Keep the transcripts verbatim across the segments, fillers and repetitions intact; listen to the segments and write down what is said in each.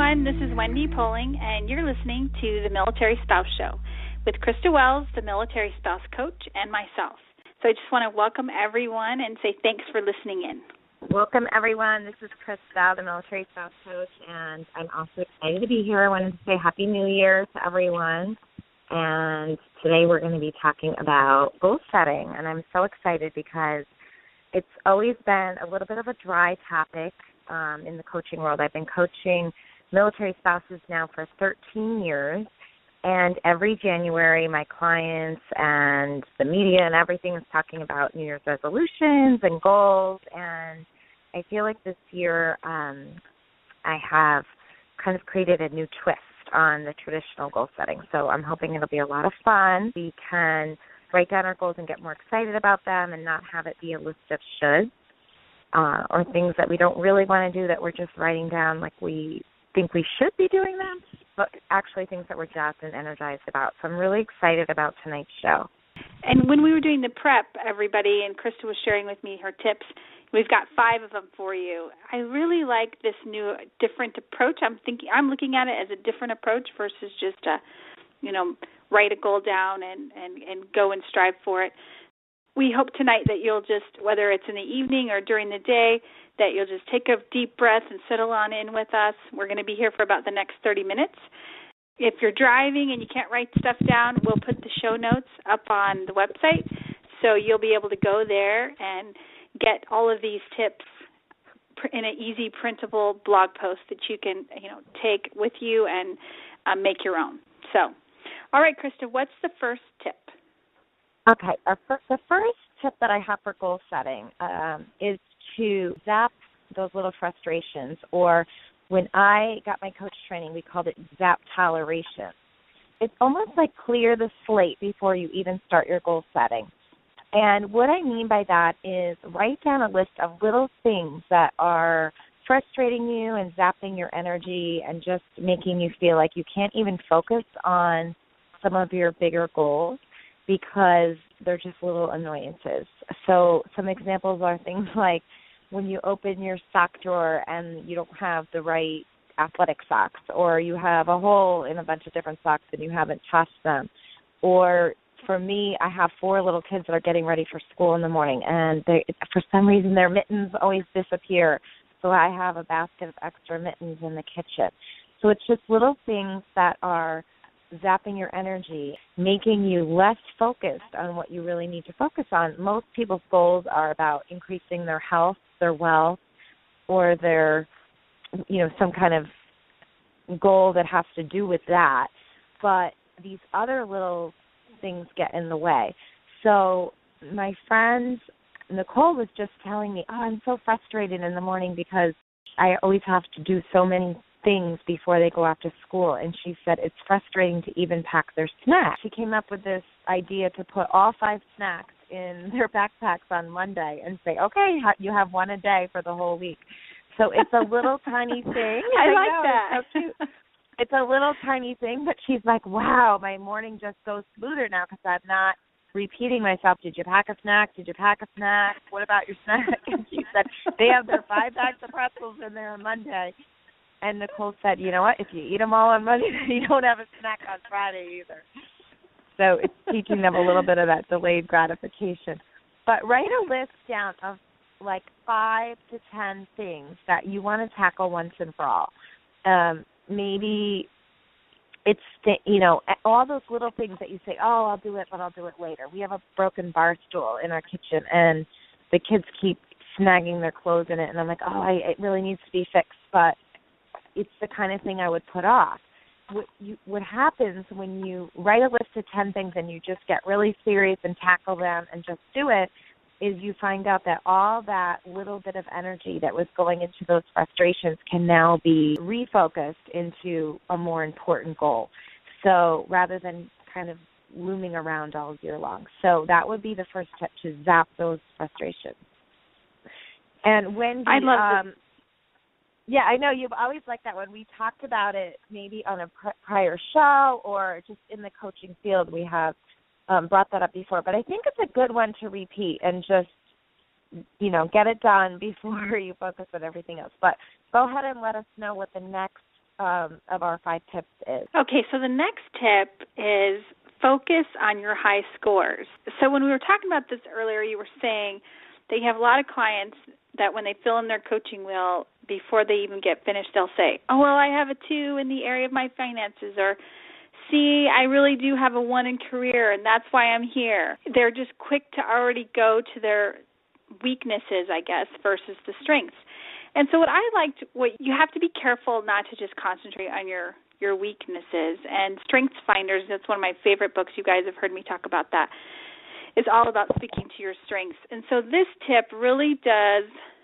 everyone. This is Wendy Poling, and you're listening to the Military Spouse Show with Krista Wells, the Military Spouse Coach, and myself. So I just want to welcome everyone and say thanks for listening in. Welcome, everyone. This is Krista, the Military Spouse Coach, and I'm also excited to be here. I wanted to say Happy New Year to everyone. And today we're going to be talking about goal setting, and I'm so excited because it's always been a little bit of a dry topic um, in the coaching world. I've been coaching military spouses now for thirteen years, and every January my clients and the media and everything is talking about New Year's resolutions and goals, and I feel like this year um, I have kind of created a new twist on the traditional goal setting. So I'm hoping it'll be a lot of fun. We can write down our goals and get more excited about them and not have it be a list of shoulds uh, or things that we don't really want to do that we're just writing down like we think we should be doing them, but actually things that we're jazzed and energized about. So I'm really excited about tonight's show. And when we were doing the prep, everybody, and Krista was sharing with me her tips, we've got five of them for you. I really like this new, different approach. I'm thinking, I'm looking at it as a different approach versus just a, you know, write a goal down and, and, and go and strive for it. We hope tonight that you'll just, whether it's in the evening or during the day, that you'll just take a deep breath and settle on in with us. We're going to be here for about the next thirty minutes. If you're driving and you can't write stuff down, we'll put the show notes up on the website, so you'll be able to go there and get all of these tips in an easy printable blog post that you can, you know, take with you and um, make your own. So, all right, Krista, what's the first tip? Okay, our first, the first tip that I have for goal setting um, is to zap those little frustrations, or when I got my coach training, we called it zap toleration. It's almost like clear the slate before you even start your goal setting. And what I mean by that is write down a list of little things that are frustrating you and zapping your energy and just making you feel like you can't even focus on some of your bigger goals because they're just little annoyances. So some examples are things like when you open your sock drawer and you don't have the right athletic socks, or you have a hole in a bunch of different socks and you haven't tossed them. Or for me, I have four little kids that are getting ready for school in the morning, and they, for some reason their mittens always disappear. So I have a basket of extra mittens in the kitchen. So it's just little things that are zapping your energy, making you less focused on what you really need to focus on. Most people's goals are about increasing their health, their wealth, or their, you know, some kind of goal that has to do with that. But these other little things get in the way. So my friend Nicole was just telling me, oh, I'm so frustrated in the morning because I always have to do so many things before they go off to school. And she said it's frustrating to even pack their snacks. She came up with this idea to put all five snacks in their backpacks on Monday and say, okay, you have one a day for the whole week. So it's a little tiny thing. I, I like know, that. It's so cute. It's a little tiny thing, but she's like, wow, my morning just goes smoother now because I'm not repeating myself. Did you pack a snack? Did you pack a snack? What about your snack? And she said, they have their five bags of pretzels in there on Monday. And Nicole said, you know what, if you eat them all on Monday, you don't have a snack on Friday either. So it's teaching them a little bit of that delayed gratification. But write a list down of like five to ten things that you want to tackle once and for all. Um, maybe it's, you know, all those little things that you say, oh, I'll do it, but I'll do it later. We have a broken bar stool in our kitchen, and the kids keep snagging their clothes in it. And I'm like, oh, I, it really needs to be fixed, but it's the kind of thing I would put off. What, you, what happens when you write a list of ten things and you just get really serious and tackle them and just do it is you find out that all that little bit of energy that was going into those frustrations can now be refocused into a more important goal. So rather than kind of looming around all year long. So that would be the first step, to zap those frustrations. And when I love um, this. Yeah, I know you've always liked that one. We talked about it maybe on a pr- prior show or just in the coaching field. We have um, brought that up before. But I think it's a good one to repeat and just, you know, get it done before you focus on everything else. But go ahead and let us know what the next um, of our five tips is. Okay, so the next tip is focus on your high scores. So when we were talking about this earlier, you were saying that you have a lot of clients that when they fill in their coaching wheel, before they even get finished, they'll say, oh, well, I have a two in the area of my finances, or see, I really do have a one in career, and that's why I'm here. They're just quick to already go to their weaknesses, I guess, versus the strengths. And so what I liked, what you have to be careful not to just concentrate on your, your weaknesses. And Strengths Finders, that's one of my favorite books. You guys have heard me talk about that. It's all about speaking to your strengths. And so this tip really does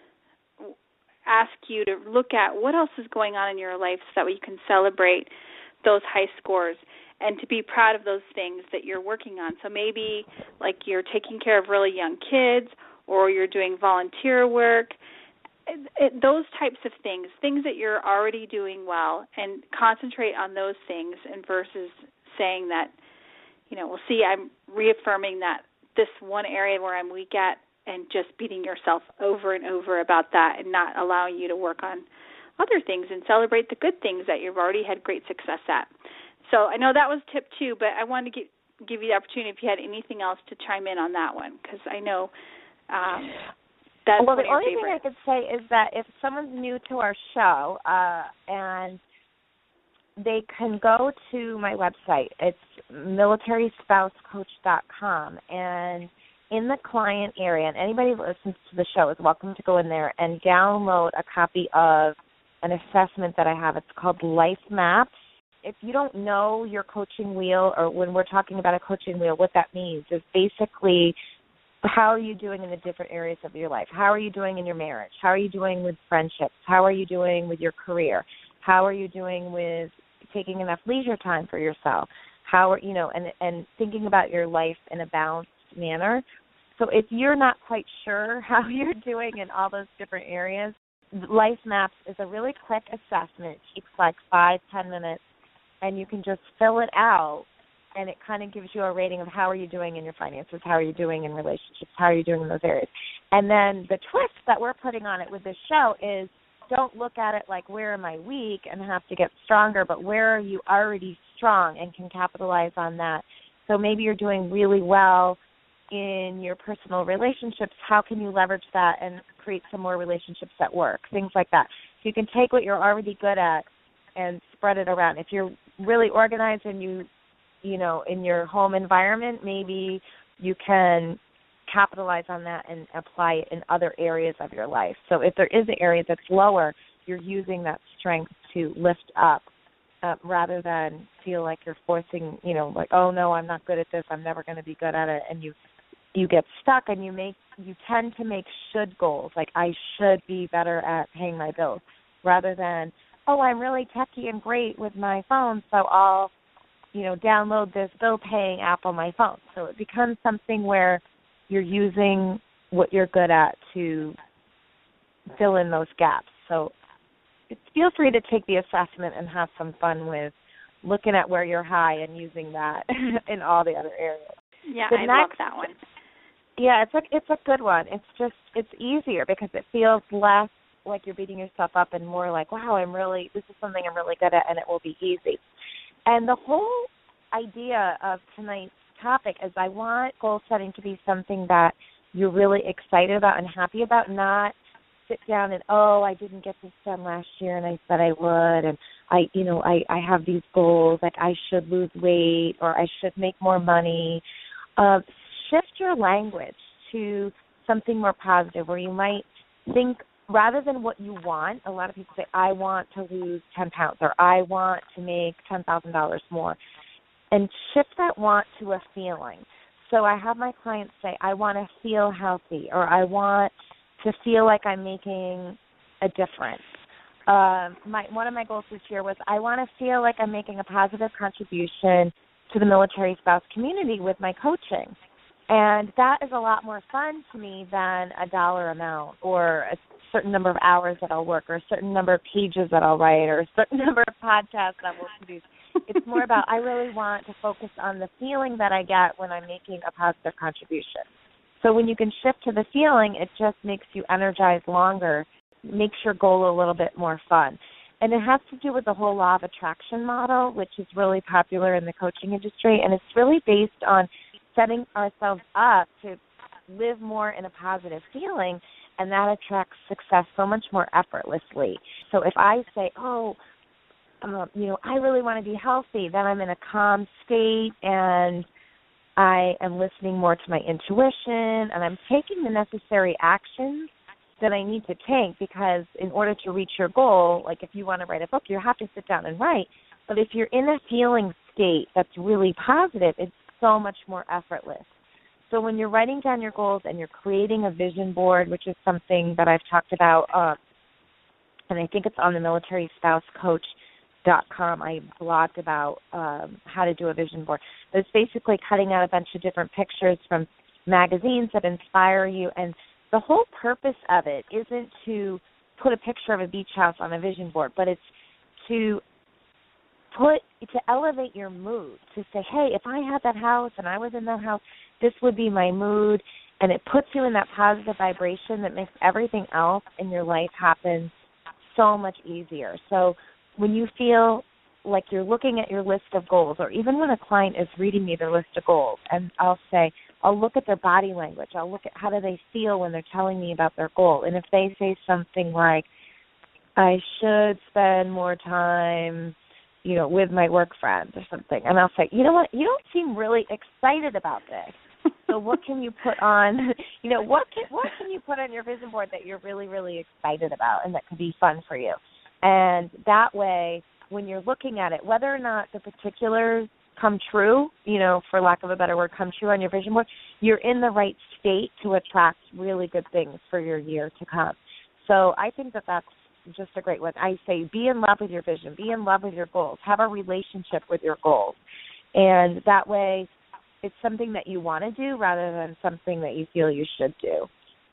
ask you to look at what else is going on in your life so that way you can celebrate those high scores and to be proud of those things that you're working on. So maybe like you're taking care of really young kids, or you're doing volunteer work, it, it, those types of things, things that you're already doing well, and concentrate on those things and versus saying that, you know, well, see, I'm reaffirming that this one area where I'm weak at and just beating yourself over and over about that and not allowing you to work on other things and celebrate the good things that you've already had great success at. So I know that was tip two, but I wanted to give, give you the opportunity if you had anything else to chime in on that one, because I know um, that's well, one the of your only favorites. thing I could say is that if someone's new to our show uh, and they can go to my website, it's military spouse coach dot com, and in the client area, and anybody who listens to the show is welcome to go in there and download a copy of an assessment that I have. It's called Life Maps. If you don't know your coaching wheel, or when we're talking about a coaching wheel, what that means is basically how are you doing in the different areas of your life? How are you doing in your marriage? How are you doing with friendships? How are you doing with your career? How are you doing with taking enough leisure time for yourself? How are, you know, and, and thinking about your life in a balanced manner. So if you're not quite sure how you're doing in all those different areas, Life Maps is a really quick assessment. It takes like five, ten minutes, and you can just fill it out, and it kind of gives you a rating of how are you doing in your finances, how are you doing in relationships, how are you doing in those areas. And then the twist that we're putting on it with this show is don't look at it like where am I weak and have to get stronger, but where are you already strong and can capitalize on that. So maybe you're doing really well in your personal relationships. How can you leverage that and create some more relationships at work, things like that. So you can take what you're already good at and spread it around. If you're really organized and you, you know, in your home environment, maybe you can capitalize on that and apply it in other areas of your life. So if there is an area that's lower, you're using that strength to lift up uh, rather than feel like you're forcing, you know, like, oh, no, I'm not good at this, I'm never going to be good at it, and you you get stuck and you make you tend to make should goals, like I should be better at paying my bills, rather than, oh, I'm really techie and great with my phone, so I'll, you know, download this bill paying app on my phone. So it becomes something where you're using what you're good at to fill in those gaps. So feel free to take the assessment and have some fun with looking at where you're high and using that in all the other areas. Yeah, the I next, love that one. Yeah, it's a, it's a good one. It's just, it's easier because it feels less like you're beating yourself up and more like, wow, I'm really, this is something I'm really good at and it will be easy. And the whole idea of tonight's topic is I want goal setting to be something that you're really excited about and happy about, not sit down and, oh, I didn't get this done last year and I said I would, and I, you know, I, I have these goals, like I should lose weight or I should make more money. Uh, shift your language to something more positive where you might think, rather than what you want, a lot of people say, I want to lose ten pounds or I want to make ten thousand dollars more. And shift that want to a feeling. So I have my clients say, I want to feel healthy, or I want to feel like I'm making a difference. Uh, my, one of my goals this year was I want to feel like I'm making a positive contribution to the military spouse community with my coaching. And that is a lot more fun to me than a dollar amount or a certain number of hours that I'll work or a certain number of pages that I'll write or a certain number of podcasts that we'll produce. It's more about I really want to focus on the feeling that I get when I'm making a positive contribution. So when you can shift to the feeling, it just makes you energized longer, makes your goal a little bit more fun. And it has to do with the whole law of attraction model, which is really popular in the coaching industry. And it's really based on setting ourselves up to live more in a positive feeling, and that attracts success so much more effortlessly. So if I say, oh, um, you know, I really want to be healthy, then I'm in a calm state and I am listening more to my intuition, and I'm taking the necessary actions that I need to take, because in order to reach your goal, like if you want to write a book, you have to sit down and write. But if you're in a feeling state that's really positive, it's so much more effortless. So when you're writing down your goals and you're creating a vision board, which is something that I've talked about, uh, and I think it's on the military spouse coach dot com, I blogged about um, how to do a vision board. But it's basically cutting out a bunch of different pictures from magazines that inspire you, and the whole purpose of it isn't to put a picture of a beach house on a vision board, but it's to put to elevate your mood, to say, hey, if I had that house and I was in that house, this would be my mood, and it puts you in that positive vibration that makes everything else in your life happen so much easier. So when you feel like you're looking at your list of goals, or even when a client is reading me their list of goals, and I'll say, I'll look at their body language. I'll look at how do they feel when they're telling me about their goal. And if they say something like, I should spend more time, you know, with my work friends or something, and I'll say, you know what, you don't seem really excited about this. So what can you put on, you know, what can, what can you put on your vision board that you're really, really excited about and that could be fun for you? And that way, when you're looking at it, whether or not the particulars come true, you know, for lack of a better word, come true on your vision board, you're in the right state to attract really good things for your year to come. So I think that that's just a great one. I say be in love with your vision, be in love with your goals, have a relationship with your goals. And that way it's something that you want to do rather than something that you feel you should do.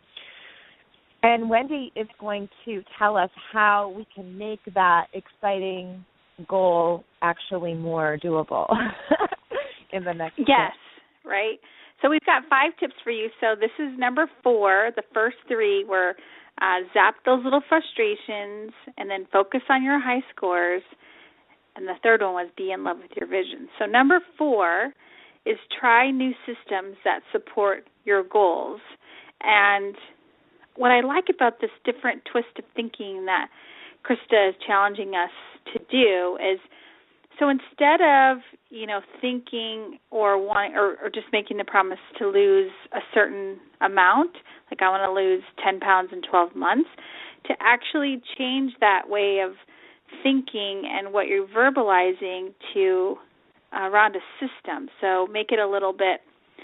And Wendy is going to tell us how we can make that exciting goal actually more doable in the next Yes, tip. Right. So we've got five tips for you. So this is number four. The first three were uh, zap those little frustrations and then focus on your high scores. And the third one was be in love with your vision. So number four is try new systems that support your goals. And what I like about this different twist of thinking that Krista is challenging us to do is, so instead of, you know, thinking or wanting or, or just making the promise to lose a certain amount, like I want to lose ten pounds in twelve months, to actually change that way of thinking and what you're verbalizing to uh, around a system. So make it a little bit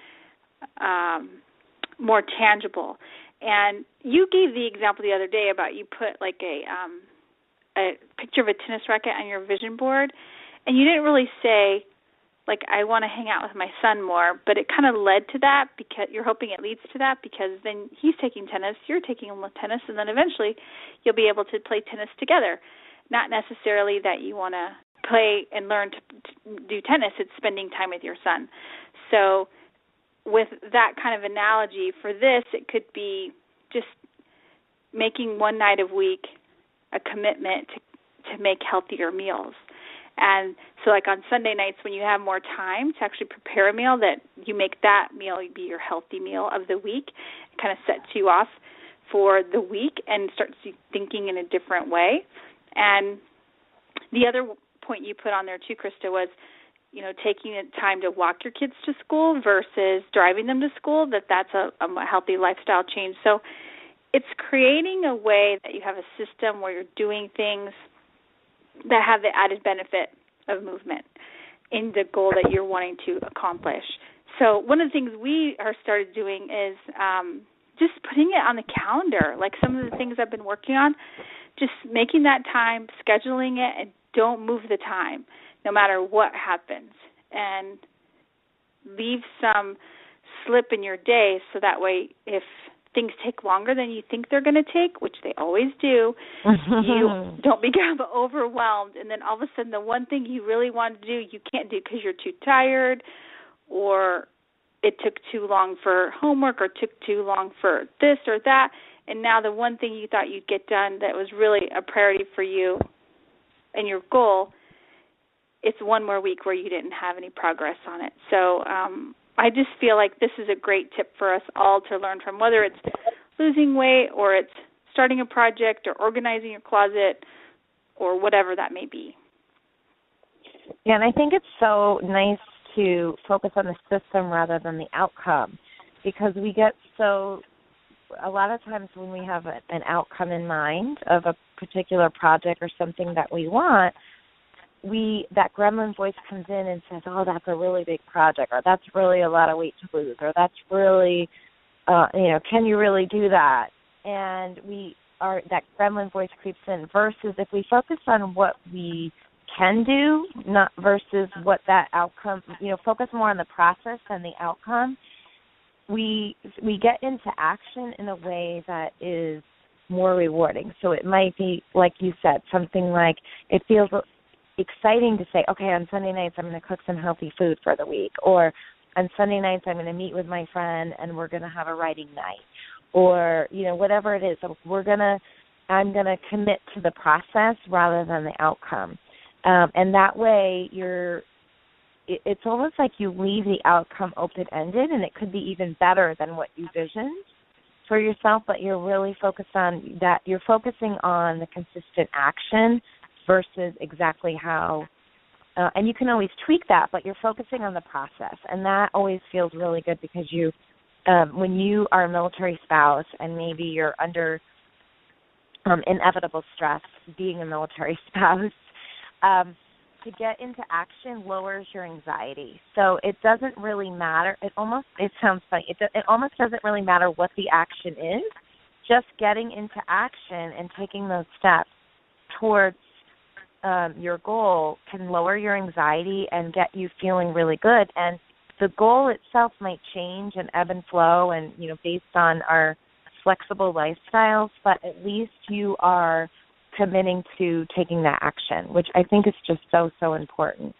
um, more tangible. And you gave the example the other day about you put like a um, a picture of a tennis racket on your vision board, and you didn't really say, like, I want to hang out with my son more, but it kind of led to that because you're hoping it leads to that because then he's taking tennis, you're taking tennis, and then eventually you'll be able to play tennis together. Not necessarily that you want to play and learn to, to do tennis, it's spending time with your son. So with that kind of analogy for this, it could be just making one night a week a commitment to, to make healthier meals. And so like on Sunday nights when you have more time to actually prepare a meal, that you make that meal be your healthy meal of the week. It kind of sets you off for the week and starts you thinking in a different way. And the other point you put on there too, Krista, was you know, taking the time to walk your kids to school versus driving them to school, that that's a, a healthy lifestyle change. So it's creating a way that you have a system where you're doing things that have the added benefit of movement in the goal that you're wanting to accomplish. So one of the things we are started doing is um, just putting it on the calendar, like some of the things I've been working on, just making that time, scheduling it, and don't move the time no matter what happens, and leave some slip in your day so that way if things take longer than you think they're going to take, which they always do, you don't become overwhelmed, and then all of a sudden the one thing you really want to do you can't do because you're too tired, or it took too long for homework, or took too long for this or that, and now the one thing you thought you'd get done that was really a priority for you and your goal, it's one more week where you didn't have any progress on it. So um, I just feel like this is a great tip for us all to learn from, whether it's losing weight or it's starting a project or organizing your closet or whatever that may be. Yeah, and I think it's so nice to focus on the system rather than the outcome, because we get so, a lot of times when we have a, an outcome in mind of a particular project or something that we want, we that gremlin voice comes in and says, oh, that's a really big project, or that's really a lot of weight to lose, or that's really, uh, you know, can you really do that? And we are, that gremlin voice creeps in, versus if we focus on what we can do, not versus what that outcome, you know, focus more on the process than the outcome, we we get into action in a way that is more rewarding. So it might be, like you said, something like it feels exciting to say, okay, on Sunday nights I'm going to cook some healthy food for the week, or on Sunday nights I'm going to meet with my friend and we're going to have a writing night, or, you know, whatever it is. So we're going to, I'm going to commit to the process rather than the outcome. Um, and that way you're, it, it's almost like you leave the outcome open-ended, and it could be even better than what you visioned for yourself, but you're really focused on that, you're focusing on the consistent action versus exactly how, uh, and you can always tweak that, but you're focusing on the process, and that always feels really good, because you, um, when you are a military spouse and maybe you're under um, inevitable stress being a military spouse, Um, to get into action lowers your anxiety. So it doesn't really matter. It almost, it sounds funny, it, it almost doesn't really matter what the action is. Just getting into action and taking those steps towards um, your goal can lower your anxiety and get you feeling really good. And the goal itself might change and ebb and flow, and, you know, based on our flexible lifestyles, but at least you are committing to taking that action, which I think is just so, so important.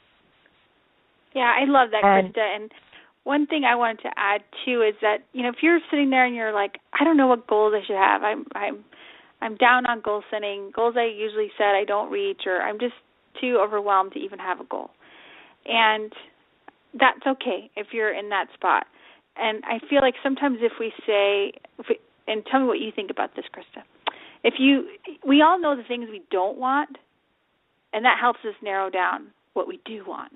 Yeah, I love that, and, Krista. And one thing I wanted to add, too, is that, you know, if you're sitting there and you're like, I don't know what goals I should have. I'm I'm I'm down on goal setting. Goals I usually set I don't reach, or I'm just too overwhelmed to even have a goal. And that's okay if you're in that spot. And I feel like sometimes if we say, if we, and tell me what you think about this, Krista. If you, we all know the things we don't want, and that helps us narrow down what we do want.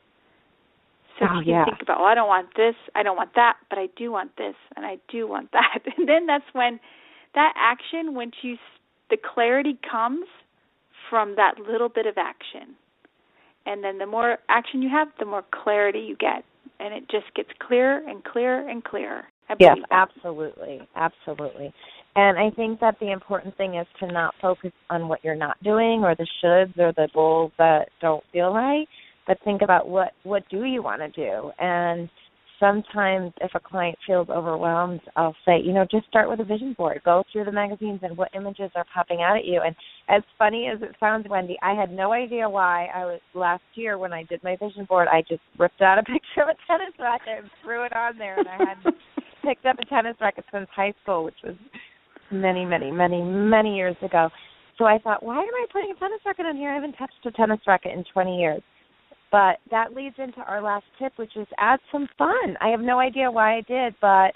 So oh, if you yeah. think about, well, I don't want this, I don't want that, but I do want this, and I do want that. And then that's when that action, when you, the clarity comes from that little bit of action. And then the more action you have, the more clarity you get. And it just gets clearer and clearer and clearer. Yes, absolutely, absolutely. And I think that the important thing is to not focus on what you're not doing, or the shoulds, or the goals that don't feel right, but think about what, what do you want to do. And sometimes if a client feels overwhelmed, I'll say, you know, just start with a vision board. Go through the magazines and what images are popping out at you. And as funny as it sounds, Wendy, I had no idea why I was, last year when I did my vision board, I just ripped out a picture of a tennis racket and threw it on there. And I had picked up a tennis racket since high school, which was many, many, many, many years ago. So I thought, why am I putting a tennis racket on here? I haven't touched a tennis racket in twenty years. But that leads into our last tip, which is add some fun. I have no idea why I did, but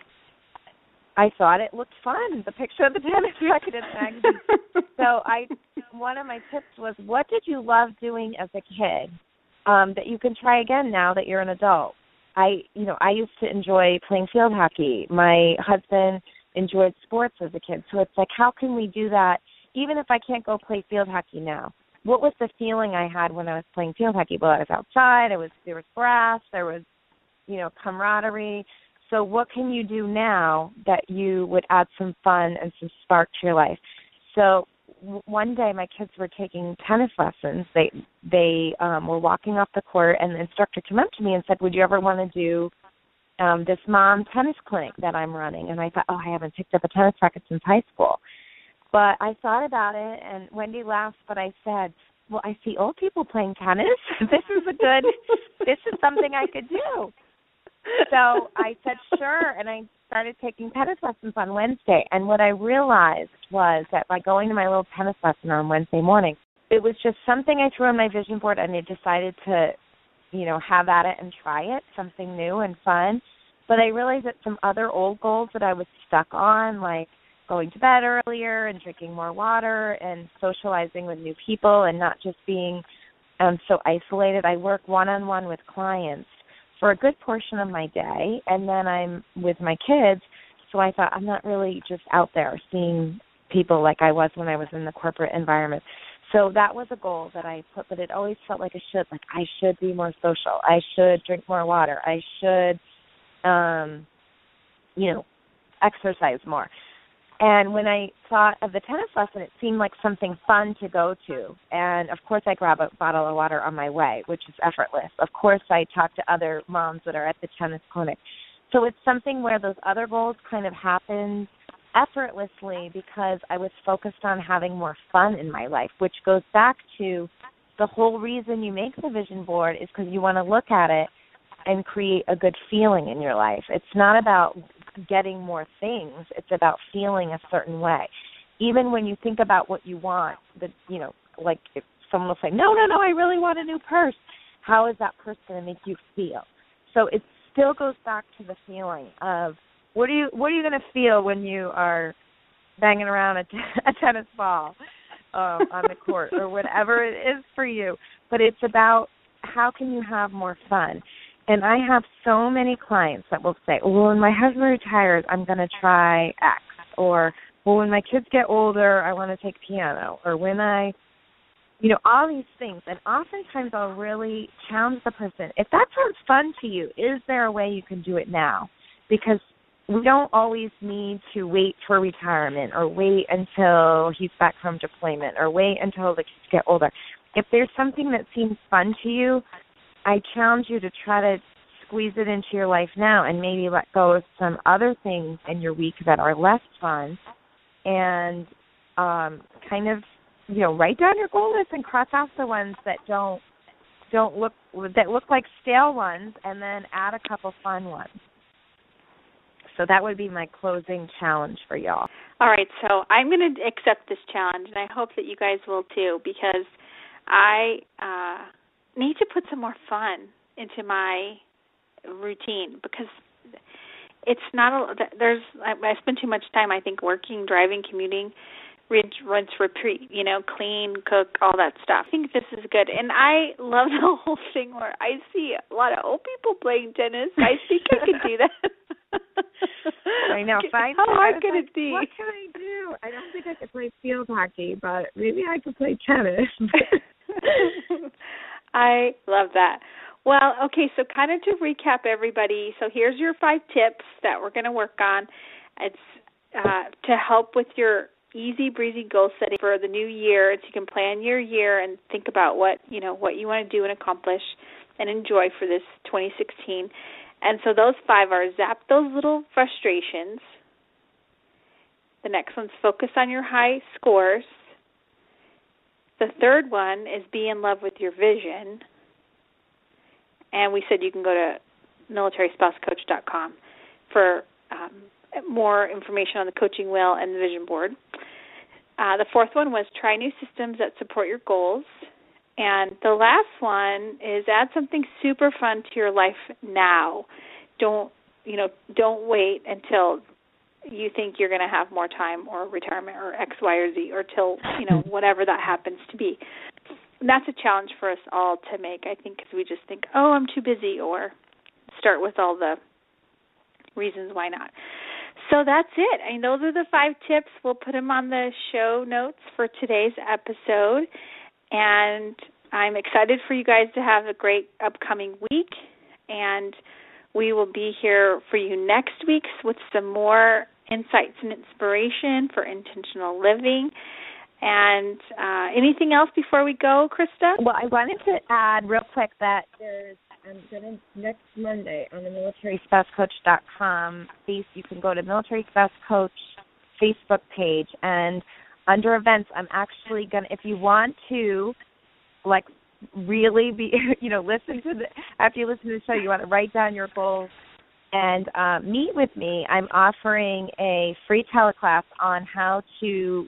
I thought it looked fun, the picture of the tennis racket in the magazine. So I, one of my tips was, what did you love doing as a kid um, that you can try again now that you're an adult? I, you know, I used to enjoy playing field hockey. My husband enjoyed sports as a kid. So it's like, how can we do that even if I can't go play field hockey now? What was the feeling I had when I was playing field hockey? Well, I was outside. I was there was grass. There was, you know, camaraderie. So what can you do now that you would add some fun and some spark to your life? So w- one day my kids were taking tennis lessons. They they um, were walking off the court, and the instructor came up to me and said, would you ever want to do um, this mom tennis clinic that I'm running? And I thought, oh, I haven't picked up a tennis racket since high school. But I thought about it, and Wendy laughed, but I said, well, I see old people playing tennis. This is a good, this is something I could do. So I said, sure, and I started taking tennis lessons on Wednesday. And what I realized was that by going to my little tennis lesson on Wednesday morning, it was just something I threw on my vision board, and I decided to, you know, have at it and try it, something new and fun. But I realized that some other old goals that I was stuck on, like going to bed earlier and drinking more water and socializing with new people and not just being um, so isolated. I work one-on-one with clients for a good portion of my day, and then I'm with my kids. So I thought, I'm not really just out there seeing people like I was when I was in the corporate environment. So that was a goal that I put, but it always felt like a should, like I should be more social. I should drink more water. I should, um, you know, exercise more. And when I thought of the tennis lesson, it seemed like something fun to go to. And, of course, I grab a bottle of water on my way, which is effortless. Of course, I talk to other moms that are at the tennis clinic. So it's something where those other goals kind of happened effortlessly because I was focused on having more fun in my life, which goes back to the whole reason you make the vision board is because you want to look at it and create a good feeling in your life. It's not about getting more things. It's about feeling a certain way. Even when you think about what you want, the, you know, like if someone will say, no, no, no, I really want a new purse. How is that purse going to make you feel? So it still goes back to the feeling of what are you what are you going to feel when you are banging around a, t- a tennis ball um, on the court or whatever it is for you. But it's about how can you have more fun. And I have so many clients that will say, well, when my husband retires, I'm going to try X. Or, well, when my kids get older, I want to take piano. Or when I, you know, all these things. And oftentimes I'll really challenge the person. If that sounds fun to you, is there a way you can do it now? Because we don't always need to wait for retirement or wait until he's back from deployment or wait until the kids get older. If there's something that seems fun to you, I challenge you to try to squeeze it into your life now and maybe let go of some other things in your week that are less fun and um, kind of, you know, write down your goal list and cross off the ones that don't don't look that look like stale ones and then add a couple fun ones. So that would be my closing challenge for y'all. All right, so I'm going to accept this challenge, and I hope that you guys will too, because I uh, need to put some more fun into my routine because it's not a, there's I, I spend too much time, I think, working, driving, commuting, rinse, rinse, repeat, you know, clean, cook, all that stuff. I think this is good. And I love the whole thing where I see a lot of old people playing tennis. I think I could do that. I know. Fine. How hard could like, it be? What can I do? I don't think I could play field hockey, but maybe I could play tennis. I love that. Well, okay, so kind of to recap everybody, so here's your five tips that we're going to work on. It's uh, to help with your easy breezy goal setting for the new year, so you can plan your year and think about what, you know, what you want to do and accomplish and enjoy for this twenty sixteen. And so those five are zap those little frustrations. The next one's focus on your high scores. The third one is be in love with your vision. And we said you can go to military spouse coach dot com for um, more information on the coaching wheel and the vision board. Uh, the fourth one was try new systems that support your goals. And the last one is add something super fun to your life now. Don't, you know, don't wait until you think you're going to have more time or retirement or X, Y, or Z or till, you know, whatever that happens to be. And that's a challenge for us all to make, I think, because we just think, oh, I'm too busy, or start with all the reasons why not. So that's it. I mean, those are the five tips. We'll put them on the show notes for today's episode. And I'm excited for you guys to have a great upcoming week. And we will be here for you next week with some more insights and inspiration for intentional living. And uh, anything else before we go, Krista? Well, I wanted to add real quick that there's I'm going to next Monday on the military spouse coach dot com face. You can go to Military Spouse Coach Facebook page, and under events, I'm actually going to, if you want to, like, really be, you know, listen to the, after you listen to the show, you want to write down your goals and uh, meet with me. I'm offering a free teleclass on how to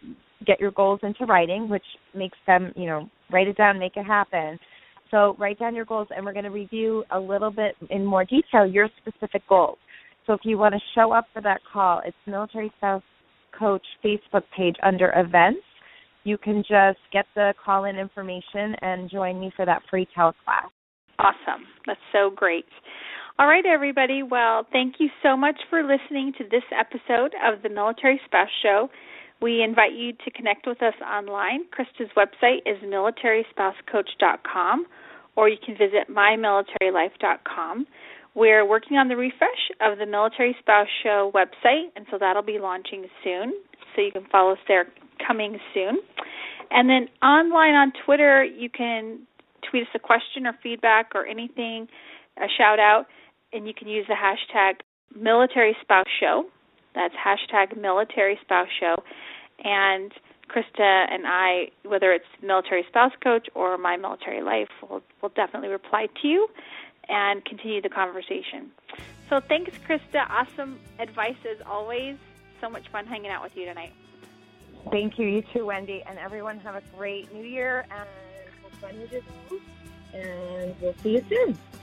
get your goals into writing, which makes them, you know, write it down, make it happen. So write down your goals, and we're going to review a little bit in more detail your specific goals. So if you want to show up for that call, it's Military Spouse Coach Facebook page under events. You can just get the call-in information and join me for that free teleclass. Awesome. That's so great. All right, everybody. Well, thank you so much for listening to this episode of the Military Spouse Show. We invite you to connect with us online. Krista's website is military spouse coach dot com, or you can visit my military life dot com. We're working on the refresh of the Military Spouse Show website, and so that'll be launching soon, so you can follow us there coming soon. And then online on Twitter, you can tweet us a question or feedback or anything, a shout-out, and you can use the hashtag Military Spouse Show. That's hashtag Military Spouse Show. And Krista and I, whether it's Military Spouse Coach or My Military Life, will will definitely reply to you and continue the conversation. So thanks, Krista. Awesome advice as always. So much fun hanging out with you tonight. Thank you. You too, Wendy. And everyone have a great New Year and have fun with your goals. And we'll see you soon.